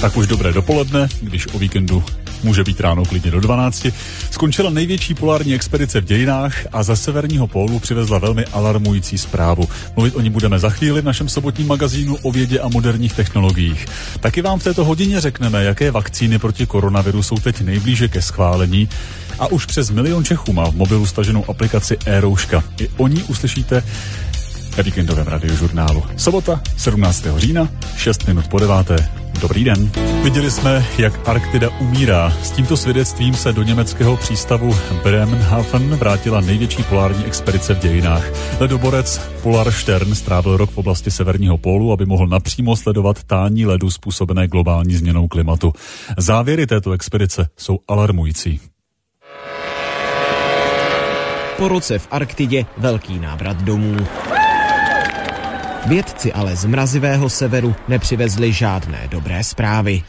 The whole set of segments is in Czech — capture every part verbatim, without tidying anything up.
Tak už dobré dopoledne, když o víkendu může být ráno klidně do dvanácti. Skončila největší polární expedice v dějinách a za severního pólu přivezla velmi alarmující zprávu. Mluvit o ní budeme za chvíli v našem sobotním magazínu o vědě a moderních technologiích. Taky vám v této hodině řekneme, jaké vakcíny proti koronaviru jsou teď nejblíže ke schválení. A už přes milion Čechů má v mobilu staženou aplikaci e-rouška. I o ní uslyšíte ve víkendovém radiožurnálu. Sobota, sedmnáctého října, šest minut po deváté. Dobrý den. Viděli jsme, jak Arktida umírá. S tímto svědectvím se do německého přístavu Bremenhaven vrátila největší polární expedice v dějinách. Ledoborec Polarstern strávil rok v oblasti severního pólu, aby mohl napřímo sledovat tání ledu způsobené globální změnou klimatu. Závěry této expedice jsou alarmující. Po roce v Arktidě velký návrat domů. Vědci ale z mrazivého severu nepřivezli žádné dobré zprávy.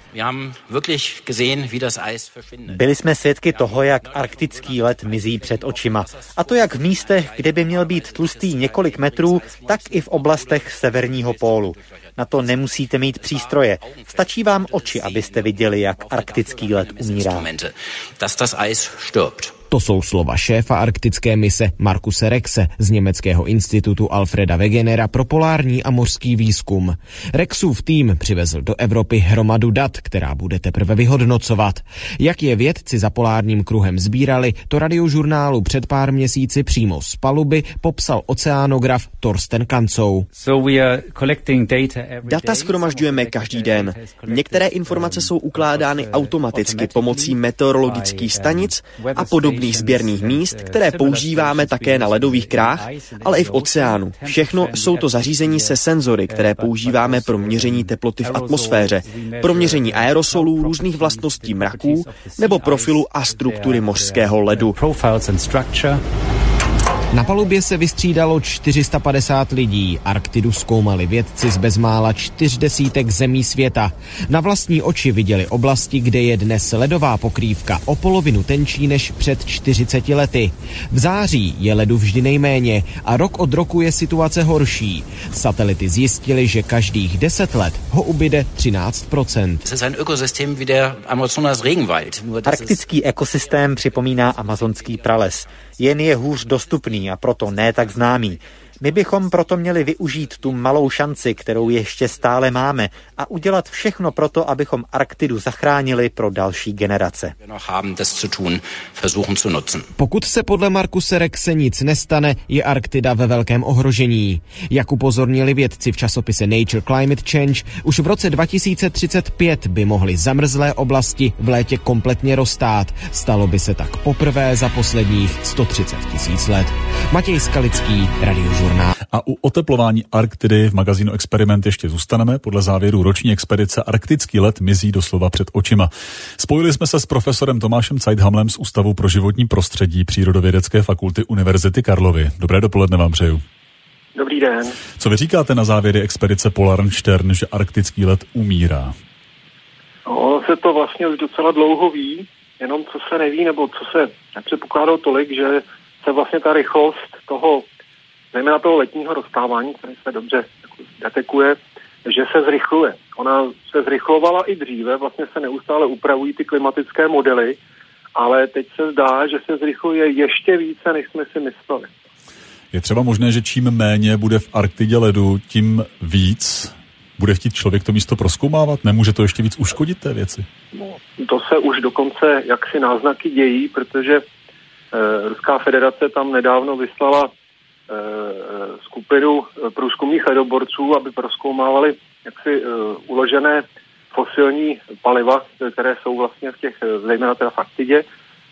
Byli jsme svědky toho, jak arktický led mizí před očima. A to jak v místech, kde by měl být tlustý několik metrů, tak i v oblastech severního pólu. Na to nemusíte mít přístroje. Stačí vám oči, abyste viděli, jak arktický led umírá. To jsou slova šéfa arktické mise Markuse Rexe z německého institutu Alfreda Wegenera pro polární a mořský výzkum. Rexův tým přivezl do Evropy hromadu dat, která bude teprve vyhodnocovat. Jak je vědci za polárním kruhem sbírali, to radiožurnálu před pár měsíci přímo z paluby popsal oceánograf Torsten Kancou. Data shromažďujeme každý den. Některé informace jsou ukládány automaticky pomocí meteorologických stanic a podobných sběrných míst, které používáme také na ledových krách, ale i v oceánu. Všechno jsou to zařízení se senzory, které používáme pro měření teploty v atmosféře, pro měření aerosolů, různých vlastností mraků nebo profilu a struktury mořského ledu. Na palubě se vystřídalo čtyři sta padesát lidí. Arktidu zkoumali vědci z bezmála čtyř desítek zemí světa. Na vlastní oči viděli oblasti, kde je dnes ledová pokrývka o polovinu tenčí než před čtyřiceti lety. V září je ledu vždy nejméně a rok od roku je situace horší. Satelity zjistily, že každých deset let ho ubyde třináct procent. Arktický ekosystém připomíná amazonský prales. Jen je hůř dostupný a proto ne tak známý. My bychom proto měli využít tu malou šanci, kterou ještě stále máme a udělat všechno proto, abychom Arktidu zachránili pro další generace. Pokud se podle Markuse Rexe nic nestane, je Arktida ve velkém ohrožení. Jak upozornili vědci v časopise Nature Climate Change, už v roce dva tisíce třicet pět by mohly zamrzlé oblasti v létě kompletně roztát. Stalo by se tak poprvé za posledních sto třicet tisíc let. Matěj Skalický, Radiožurnál. A u oteplování Arktidy v magazínu Experiment ještě zůstaneme. Podle závěru roční expedice arktický led mizí doslova před očima. Spojili jsme se s profesorem Tomášem Zeithamlem z Ústavu pro životní prostředí Přírodovědecké fakulty Univerzity Karlovy. Dobré dopoledne vám přeju. Dobrý den. Co vy říkáte na závěry expedice Polarstern, že arktický led umírá? No, se to vlastně už docela dlouho ví, jenom co se neví, nebo co se nepředpokládalo tolik, že se vlastně ta rychlost toho zejména toho letního rozstávání, které se dobře detekuje, že se zrychluje. Ona se zrychlovala i dříve, vlastně se neustále upravují ty klimatické modely, ale teď se zdá, že se zrychluje ještě více, než jsme si mysleli. Je třeba možné, že čím méně bude v Arktidě ledu, tím víc bude chtít člověk to místo prozkoumávat? Nemůže to ještě víc uškodit té věci? No, to se už dokonce jaksi náznaky dějí, protože eh, Ruská federace tam nedávno vyslala skupinu průzkumných ledoborců, aby prozkoumávali jaksi uložené fosilní paliva, které jsou vlastně v těch, zejména teda v Arktidě,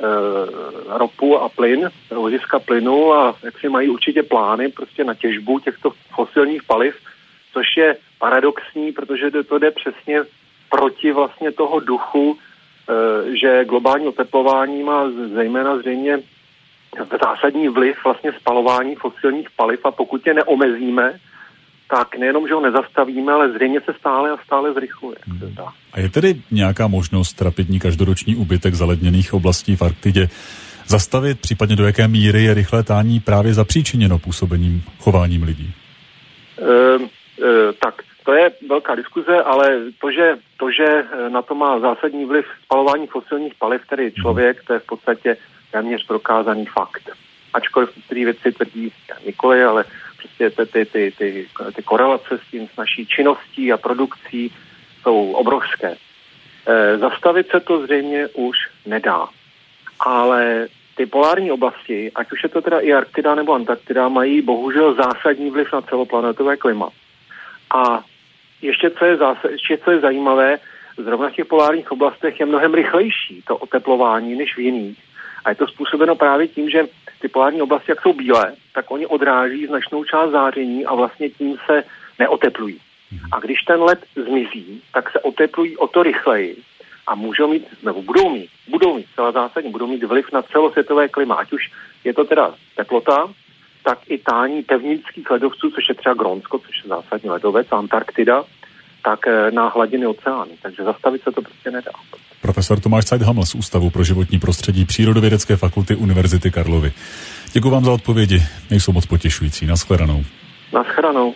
ropu a plyn, ložiska plynu a jaksi mají určitě plány prostě na těžbu těchto fosilních paliv, což je paradoxní, protože to jde přesně proti vlastně toho duchu, že globální oteplování má zejména zřejmě zásadní vliv vlastně spalování fosilních paliv a pokud je neomezíme, tak nejenom, že ho nezastavíme, ale zřejmě se stále a stále zrychluje. Hmm. A je tedy nějaká možnost rapidní každoroční úbytek zaledněných oblastí v Arktidě zastavit, případně do jaké míry je rychlé tání právě zapříčiněno působením chováním lidí? E, e, tak To je velká diskuze, ale to, že, to, že na to má zásadní vliv spalování fosilních paliv, tedy člověk, to je v podstatě téměř prokázaný fakt. Ačkoliv některé věci tvrdí nikoli, ale prostě ty, ty, ty, ty, ty korelace s tím, s naší činností a produkcí jsou obrovské. E, zastavit se to zřejmě už nedá. Ale ty polární oblasti, ať už je to teda i Arktida nebo Antarktida, mají bohužel zásadní vliv na celoplanetové klima. A ještě co je, zás- ještě co je zajímavé, zrovna v těch polárních oblastech je mnohem rychlejší to oteplování než v jiných. A je to způsobeno právě tím, že ty polární oblasti, jak jsou bílé, tak oni odráží značnou část záření a vlastně tím se neoteplují. A když ten led zmizí, tak se oteplují o to rychleji a můžou mít, nebo budou mít, budou mít celá zásadně, budou mít vliv na celosvětové klima. Ať už je to teda teplota, tak i tání pevninských ledovců, což je třeba Grónsko, což je zásadní ledovec, Antarktida, tak na hladiny oceánu. Takže zastavit se to prostě nedá. Profesor Tomáš Zeithaml z Ústavu pro životní prostředí Přírodovědecké fakulty Univerzity Karlovy. Děkuji vám za odpovědi, nejsou moc potěšující. Naschledanou. Naschledanou.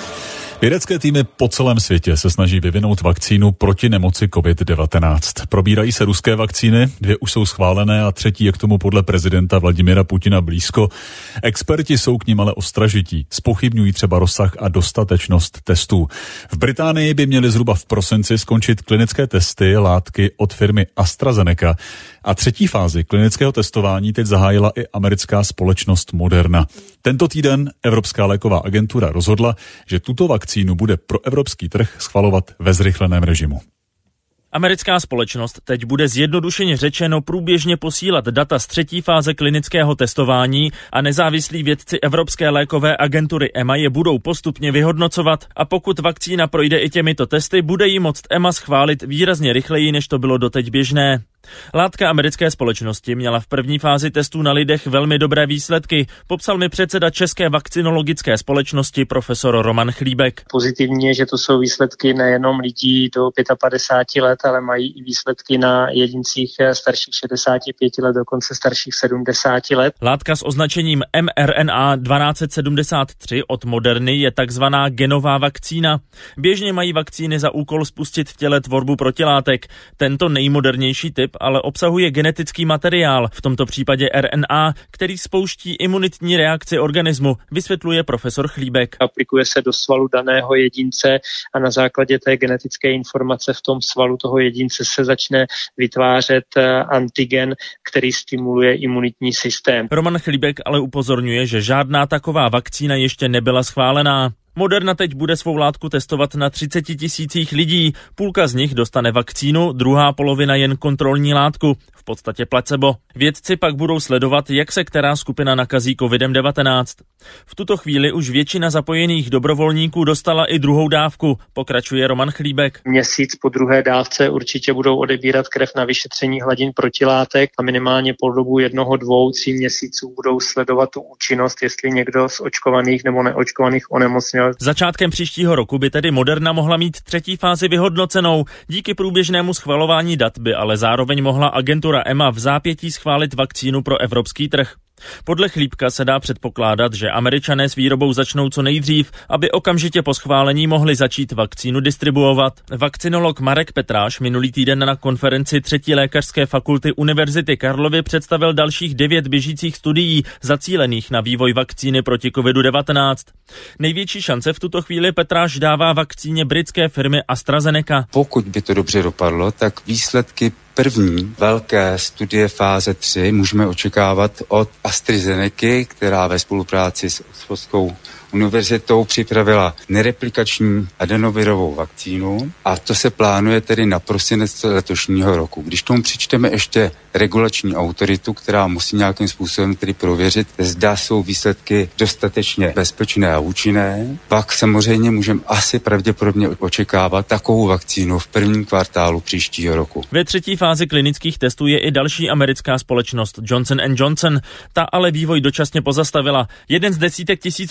Vědecké týmy po celém světě se snaží vyvinout vakcínu proti nemoci covid devatenáct. Probírají se ruské vakcíny, dvě už jsou schválené a třetí je k tomu podle prezidenta Vladimira Putina blízko. Experti jsou k nim ale ostražití, zpochybňují třeba rozsah a dostatečnost testů. V Británii by měly zhruba v prosinci skončit klinické testy látky od firmy AstraZeneca. A třetí fázi klinického testování teď zahájila i americká společnost Moderna. Tento týden Evropská léková agentura rozhodla, že tuto vakcínu bude pro evropský trh schvalovat ve zrychleném režimu. Americká společnost teď bude zjednodušeně řečeno průběžně posílat data z třetí fáze klinického testování a nezávislí vědci Evropské lékové agentury E M A je budou postupně vyhodnocovat a pokud vakcína projde i těmito testy, bude ji moct E M A schválit výrazně rychleji, než to bylo doteď běžné. Látka americké společnosti měla v první fázi testů na lidech velmi dobré výsledky, popsal mi předseda České vakcinologické společnosti profesor Roman Chlíbek. Pozitivní je, že to jsou výsledky nejenom lidí do padesát pět let, ale mají i výsledky na jedincích starších šedesáti pěti let, dokonce starších sedmdesáti let. Látka s označením M R N A dvanáct sedmdesát tři od Moderny je takzvaná genová vakcína. Běžně mají vakcíny za úkol spustit v těle tvorbu protilátek. Tento nejmodernější typ ale obsahuje genetický materiál, v tomto případě R N A, který spouští imunitní reakci organismu, vysvětluje profesor Chlíbek. Aplikuje se do svalu daného jedince a na základě té genetické informace v tom svalu toho jedince se začne vytvářet antigen, který stimuluje imunitní systém. Roman Chlíbek ale upozorňuje, že žádná taková vakcína ještě nebyla schválená. Moderna teď bude svou látku testovat na třiceti tisících lidí. Půlka z nich dostane vakcínu, druhá polovina jen kontrolní látku, v podstatě placebo. Vědci pak budou sledovat, jak se která skupina nakazí covid devatenáct. V tuto chvíli už většina zapojených dobrovolníků dostala i druhou dávku, pokračuje Roman Chlíbek. Měsíc po druhé dávce určitě budou odebírat krev na vyšetření hladin protilátek a minimálně po dobu jednoho, dvou, tří měsíců budou sledovat tu účinnost, jestli někdo z očkovaných nebo neočkovaných onemocněl. Začátkem příštího roku by tedy Moderna mohla mít třetí fázi vyhodnocenou. Díky průběžnému schvalování dat by ale zároveň mohla agentura E M A v zápětí schválit vakcínu pro evropský trh. Podle Chlíbka se dá předpokládat, že Američané s výrobou začnou co nejdřív, aby okamžitě po schválení mohli začít vakcínu distribuovat. Vakcinolog Marek Petráš minulý týden na konferenci třetí lékařské fakulty Univerzity Karlovy představil dalších devět běžících studií zacílených na vývoj vakcíny proti covid devatenáct. Největší šance v tuto chvíli Petráš dává vakcíně britské firmy AstraZeneca. Pokud by to dobře dopadlo, tak výsledky první velké studie fáze tři můžeme očekávat od AstraZenecy, která ve spolupráci s Oxfordskou univerzitou připravila nereplikační adenovirovou vakcínu a to se plánuje tedy na prosinec letošního roku. Když tomu přičteme ještě regulační autoritu, která musí nějakým způsobem tedy prověřit, zda jsou výsledky dostatečně bezpečné a účinné, pak samozřejmě můžeme asi pravděpodobně očekávat takovou vakcínu v prvním kvartálu příštího roku. Ve třetí fázi klinických testů je i další americká společnost Johnson and Johnson. Ta ale vývoj dočasně pozastavila. Jeden z desítek tisíc účastníků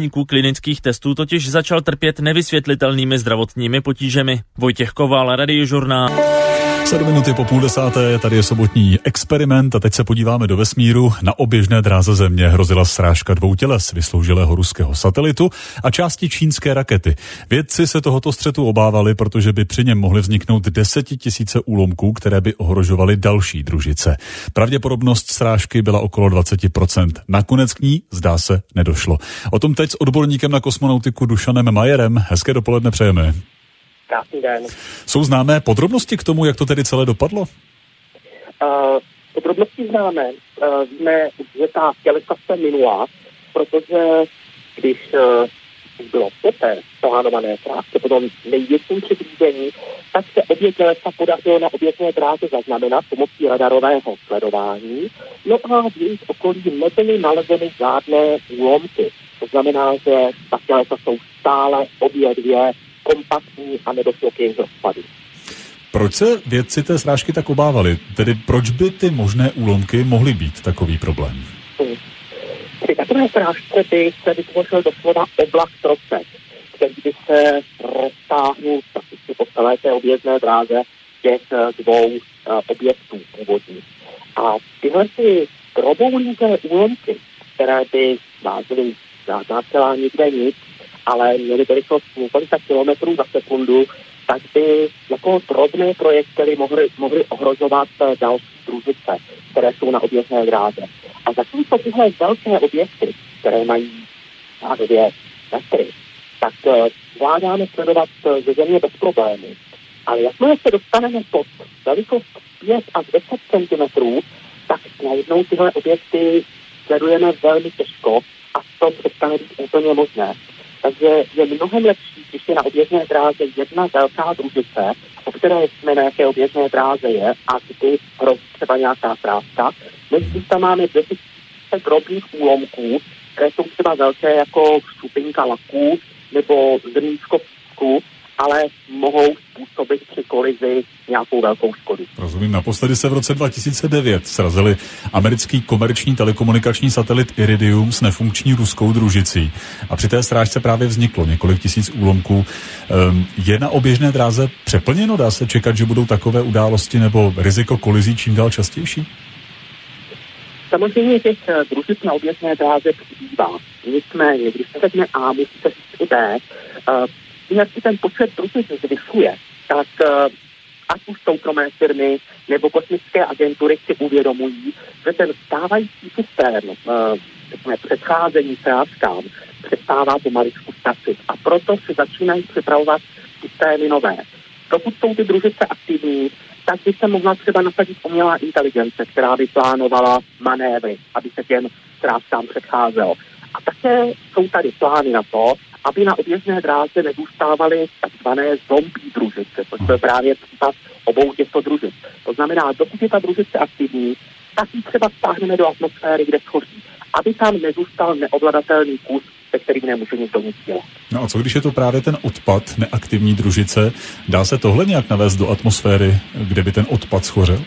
účastníků klinických testů totiž začal trpět nevysvětlitelnými zdravotními potížemi. Vojtěch Koval, Radiožurnál. Sedm minuty po půl desáté, tady je sobotní experiment a teď se podíváme do vesmíru. Na oběžné dráze Země hrozila srážka dvou těles vysloužilého ruského satelitu a části čínské rakety. Vědci se tohoto střetu obávali, protože by při něm mohly vzniknout desetitisíce úlomků, které by ohrožovaly další družice. Pravděpodobnost srážky byla okolo dvacet procent. Nakonec k ní, zdá se, nedošlo. O tom teď s odborníkem na kosmonautiku Dušanem Majerem. Hezké dopoledne přejeme. Krásný den. Jsou známé podrobnosti k tomu, jak to tedy celé dopadlo? Uh, podrobnosti známe. Uh, víme, že ta tělesa se minula, protože když uh, bylo poté plánované krátce po tom největším přiblížení, tak se obě tělesa podařilo na oběžné dráze zaznamenat pomocí radarového sledování. No a v jejich okolí nebyly nalezeny žádné úlomky. To znamená, že ta tělesa jsou stále obě dvě kompaktní a nedošlo k jejich rozpadu. Proč se vědci té srážky tak obávali? Tedy proč by ty možné úlomky mohly být takový problém? Hmm. Při takové srážce by se vytvořil doslova oblak trosek, který by se roztáhnul prakticky po celé té objezdné dráze těch dvou uh, objektů původních. A tyhle ty droboulíké úlomky, které by vážily žádná celá nikde nic, ale měly by rychlost několika kilometrů za sekundu, tak by jako drobné projektily mohly, mohly ohrožovat další družice, které jsou na oběžné dráze. A zatímco tyhle velké objekty, které mají řádově metry, tak zvládáme sledovat ze Země bez problémů. Ale jakmile se dostaneme pod velikost pět až deset centimetrů, tak najednou tyhle objekty sledujeme velmi těžko a to přestane být úplně možné. Takže je mnohem lepší, když je na oběžné dráze jedna velká družice, o které jsme na jaké oběžné dráze je a kdy hrozí třeba nějaká srážka, než když tam máme deset drobných úlomků, které jsou třeba velké jako šupinka laků nebo zrníčko písku, ale mohou způsobit při kolizi nějakou velkou škodu. Rozumím, naposledy se v roce dva tisíce devět srazili americký komerční telekomunikační satelit Iridium s nefunkční ruskou družicí. A při té srážce právě vzniklo několik tisíc úlomků. Je na oběžné dráze přeplněno? Dá se čekat, že budou takové události nebo riziko kolizí čím dál častější? Samozřejmě těch družic na oběžné dráze přibývá. Nicméně, když se řekne A, musí se říct i B, jak si ten počet družic zvyšuje, tak uh, ať už soukromé firmy nebo kosmické agentury si uvědomují, že ten stávající systém uh, předcházení srážkám přestává pomaličku stačit a proto si začínají připravovat systémy nové. Pokud jsou ty družice aktivní, tak by se mohla třeba nasadit umělá inteligence, která by plánovala manévry, aby se těm srážkám předcházelo. A také jsou tady plány na to, aby na oběžné dráze nezůstávaly takzvané zombie družice, což je právě případ obou těchto družic. To znamená, dokud je ta družice aktivní, tak ji třeba stáhneme do atmosféry, kde schoří, aby tam nezůstal neovladatelný kus, se kterým nemůže nikdo nic dělat. No a co když je to právě ten odpad neaktivní družice? Dá se tohle nějak navést do atmosféry, kde by ten odpad schořel?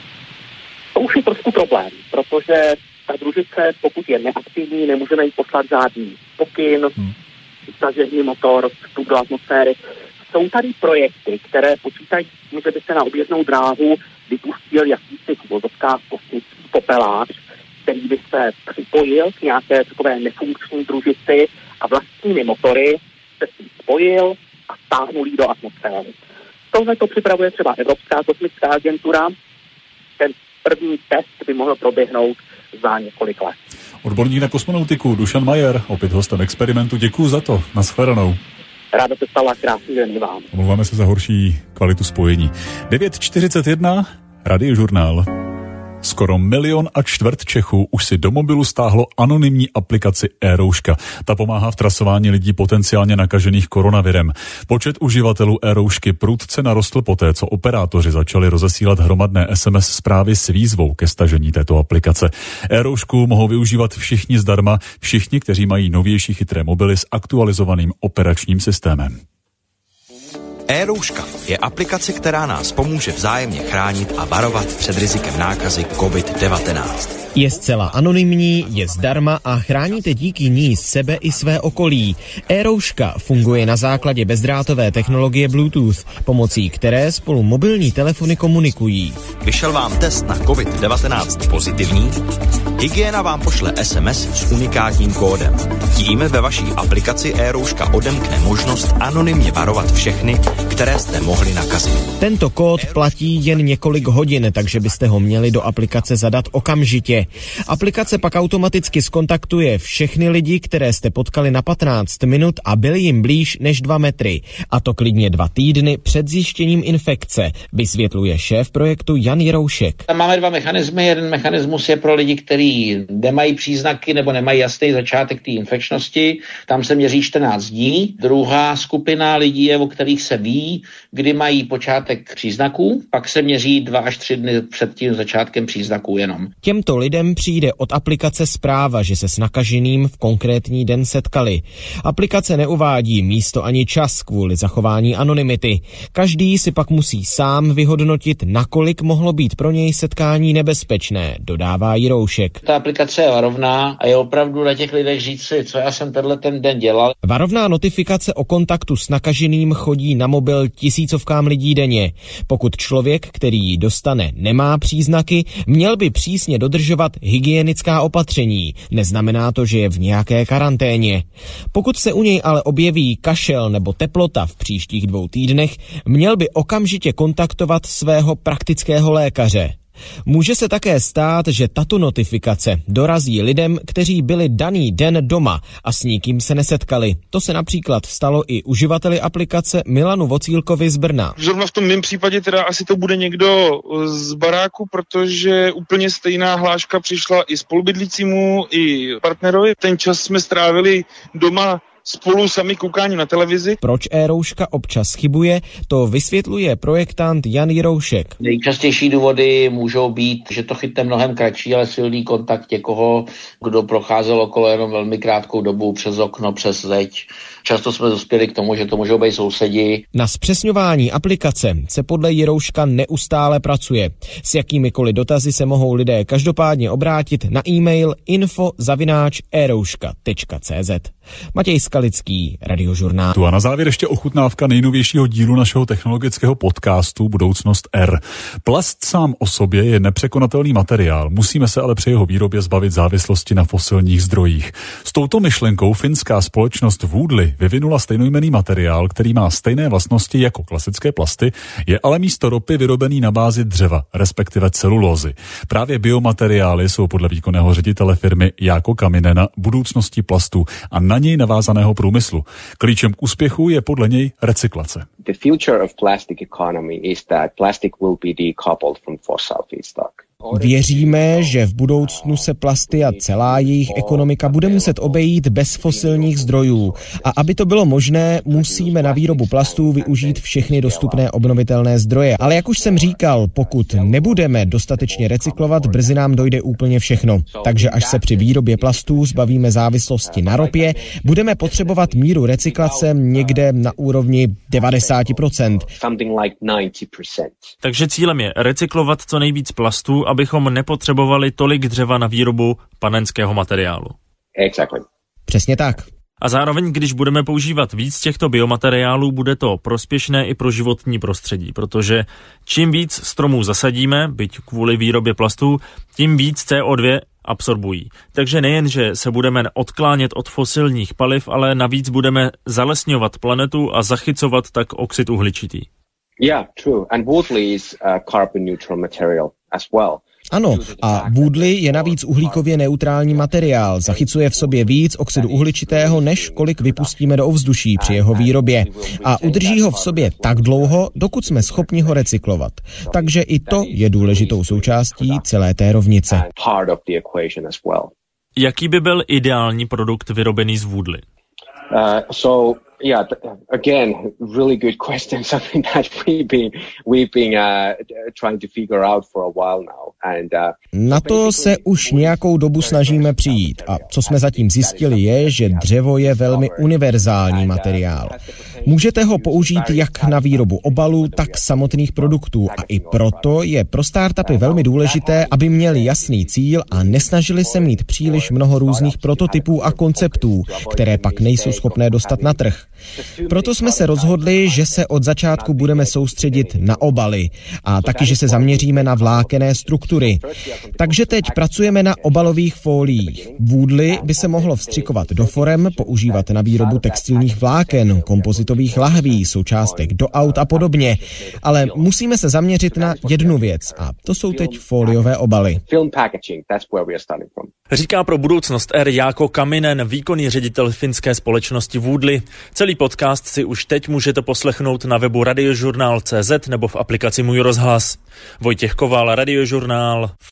To už je trošku problém, protože ta družice, pokud je neaktivní, nemůžeme jí poslat žádný pokyn, hmm. stažení motor, vstup do atmosféry. Jsou tady projekty, které počítají s tím, že by se na oběžnou dráhu vypustil jakýsi v vozovkách kosmický popelář, který by se připojil k nějaké takové nefunkční družici a vlastními motory se s tím spojil a stáhnul jí do atmosféry. Tohle to připravuje třeba Evropská kosmická agentura. Ten první test by mohl proběhnout za několik let. Odborník na kosmonautiku Dušan Majer, opět hostem experimentu. Děkuju za to. Nashledanou. Ráda se stala, krásný den vám. Omlouváme se za horší kvalitu spojení. devět čtyřicet jedna, Radiožurnál. Skoro milion a čtvrt Čechů už si do mobilu stáhlo anonymní aplikaci eRouška. Ta pomáhá v trasování lidí potenciálně nakažených koronavirem. Počet uživatelů eRoušky prudce narostl poté, co operátoři začali rozesílat hromadné es em es zprávy s výzvou ke stažení této aplikace. eRoušku mohou využívat všichni zdarma, všichni, kteří mají novější chytré mobily s aktualizovaným operačním systémem. eRouška je aplikace, která nás pomůže vzájemně chránit a varovat před rizikem nákazy covid devatenáct. Je zcela anonymní, je zdarma a chráníte díky ní sebe i své okolí. E-rouška funguje na základě bezdrátové technologie Bluetooth, pomocí které spolu mobilní telefony komunikují. Vyšel vám test na covid devatenáct pozitivní? Hygiena vám pošle es em es s unikátním kódem. Tím ve vaší aplikaci e-rouška odemkne možnost anonymně varovat všechny, které jste mohli nakazit. Tento kód platí jen několik hodin, takže byste ho měli do aplikace zadat okamžitě. Aplikace pak automaticky zkontaktuje všechny lidi, které jste potkali na patnáct minut a byli jim blíž než dva metry. A to klidně dva týdny před zjištěním infekce, vysvětluje šéf projektu Jan Jiroušek. Tam máme dva mechanismy. Jeden mechanismus je pro lidi, kteří nemají příznaky nebo nemají jasný začátek té infekčnosti. Tam se měří čtrnáct dní. Druhá skupina lidí je, o kterých se ví, kdy mají počátek příznaků, pak se měří dva až tři dny před tím začátkem příznaků jenom. Těmto lidem přijde od aplikace zpráva, že se s nakaženým v konkrétní den setkali. Aplikace neuvádí místo ani čas kvůli zachování anonymity. Každý si pak musí sám vyhodnotit, nakolik mohlo být pro něj setkání nebezpečné, dodává Jiroušek. Ta aplikace je varovná a je opravdu na těch lidech říct si, co já jsem tenhle ten den dělal. Varovná notifikace o kontaktu s nakaženým chodí na mobil tisícovkám lidí denně. Pokud člověk, který ji dostane, nemá příznaky, měl by přísně dodržovat hygienická opatření. Neznamená to, že je v nějaké karanténě. Pokud se u něj ale objeví kašel nebo teplota v příštích dvou týdnech, měl by okamžitě kontaktovat svého praktického lékaře. Může se také stát, že tato notifikace dorazí lidem, kteří byli daný den doma a s nikým se nesetkali. To se například stalo i uživateli aplikace Milanu Vocílkovi z Brna. Zrovna v tom mém případě teda asi to bude někdo z baráku, protože úplně stejná hláška přišla i spolubydlícímu, i partnerovi. Ten čas jsme strávili doma spolu sami koukání na televizi. Proč e-rouška občas chybuje, to vysvětluje projektant Jan Jiroušek. Nejčastější důvody můžou být, že to chytne mnohem kratší, ale silný kontakt někoho, kdo procházel okolo jenom velmi krátkou dobu přes okno, přes zeď. Často jsme dospěli k tomu, že to můžou být sousedi. Na zpřesňování aplikace se podle Jirouška neustále pracuje. S jakýmikoliv dotazy se mohou lidé každopádně obrátit na e-mail info zavináč e rouška tečka cé zet. Matěj Skalický, Radiožurnál. Tu a na závěr ještě ochutnávka nejnovějšího dílu našeho technologického podcastu Budoucnost R. Plast sám o sobě je nepřekonatelný materiál, musíme se ale při jeho výrobě zbavit závislosti na fosilních zdrojích. S touto myšlenkou finská společnost Woodley vyvinula stejnojmenný materiál, který má stejné vlastnosti jako klasické plasty, je ale místo ropy vyrobený na bázi dřeva, respektive celulózy. Právě biomateriály jsou podle výkonného ředitele firmy Jáko Kaminena budoucností plastu a na něj navázaného průmyslu. Klíčem k úspěchu je podle něj recyklace. The future of plastic economy is that plastic will be decoupled from fossil feedstock. Věříme, že v budoucnu se plasty a celá jejich ekonomika bude muset obejít bez fosilních zdrojů. A aby to bylo možné, musíme na výrobu plastů využít všechny dostupné obnovitelné zdroje. Ale jak už jsem říkal, pokud nebudeme dostatečně recyklovat, brzy nám dojde úplně všechno. Takže až se při výrobě plastů zbavíme závislosti na ropě, budeme potřebovat míru recyklace někde na úrovni devadesát procent. Takže cílem je recyklovat co nejvíc plastů, abychom nepotřebovali tolik dřeva na výrobu panenského materiálu. Exactly. Přesně tak. A zároveň, když budeme používat víc těchto biomateriálů, bude to prospěšné i pro životní prostředí, protože čím víc stromů zasadíme, byť kvůli výrobě plastů, tím víc C O dva absorbují. Takže nejen, že se budeme odklánět od fosilních paliv, ale navíc budeme zalesňovat planetu a zachycovat tak oxid uhličitý. Yeah, true. And Woodley is a carbon neutral material as well. Ano, a Woodley je navíc uhlíkově neutrální materiál, zachycuje v sobě víc oxidu uhličitého, než kolik vypustíme do ovzduší při jeho výrobě. A udrží ho v sobě tak dlouho, dokud jsme schopni ho recyklovat. Takže i to je důležitou součástí celé té rovnice. Jaký by byl ideální produkt vyrobený z Woodley? Uh, so Yeah, again, really good question. Something that we've been we've been uh, trying to figure out for a while now. And uh, na to se už nějakou dobu snažíme přijít. A co jsme zatím zjistili je, že dřevo je velmi univerzální materiál. Můžete ho použít jak na výrobu obalů, tak samotných produktů. A i proto je pro startupy velmi důležité, aby měli jasný cíl a nesnažili se mít příliš mnoho různých prototypů a konceptů, které pak nejsou schopné dostat na trh. Proto jsme se rozhodli, že se od začátku budeme soustředit na obaly a taky, že se zaměříme na vlákenné struktury. Takže teď pracujeme na obalových fóliích. Vůdly by se mohlo vstřikovat do forem, používat na výrobu textilních vláken, kompozitových lahví, součástek do aut a podobně. Ale musíme se zaměřit na jednu věc a to jsou teď fóliové obaly. Říká pro Budoucnost R Jáko Kaminen, výkonný ředitel finské společnosti Woodly. Celý podcast si už teď můžete poslechnout na webu radiožurnál tečka cé zet nebo v aplikaci Můj rozhlas. Vojtěch Koval, Radiožurnál.